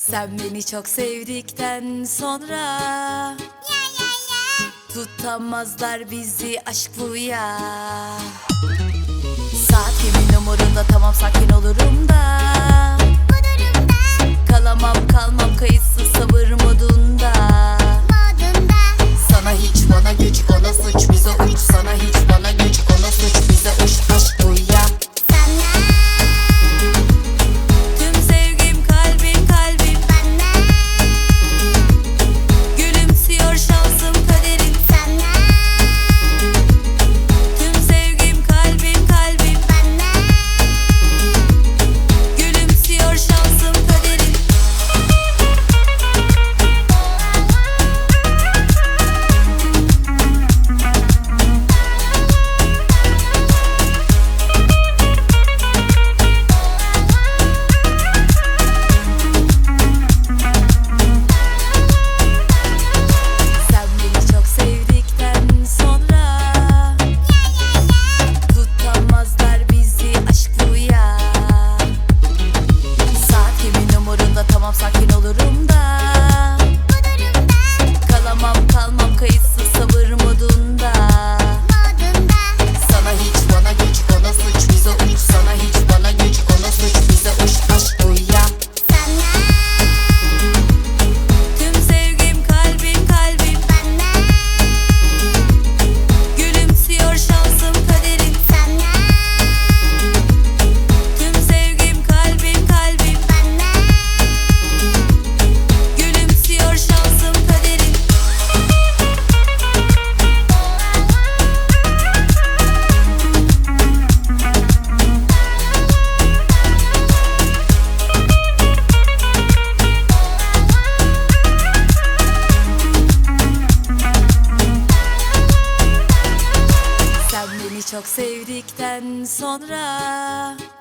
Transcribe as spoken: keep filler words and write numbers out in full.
Sen beni çok sevdikten sonra Ya ya ya. tutamazlar bizi aşk bu ya. Saat kimin umurunda, tamam sakin olurum da Bu durumda kalamam kalmam kayıtsız sabır modunda. modunda Sana hiç bana güç ona suç bize uç. Sana hiç bana güç ona suç bize uç. Aşk bu ya. sana Tüm sevgim kalbim kalbim bana gülümsüyor şansım kaderim. sana Tüm sevgim kalbim kalbim bana gülümsüyor şansım kaderim. Sen beni çok sevdikten sonra tutamazlar bizi aşk bu ya. Saat kimin umurunda, tamam sakin olurum da kalamam kalmam kayıtsız sabır modunda. modunda Sana hiç bana güç ona suç bize uç. Sana hiç bana güç ona suç bize uç. Aşk bu ya. sana Tüm sevgim kalbim kalbim bana gülümsüyor şansım kaderim. sana Tüm sevgim kalbim kalbim bana gülümsüyor şansım kaderim. Sen beni çok sevdikten sonra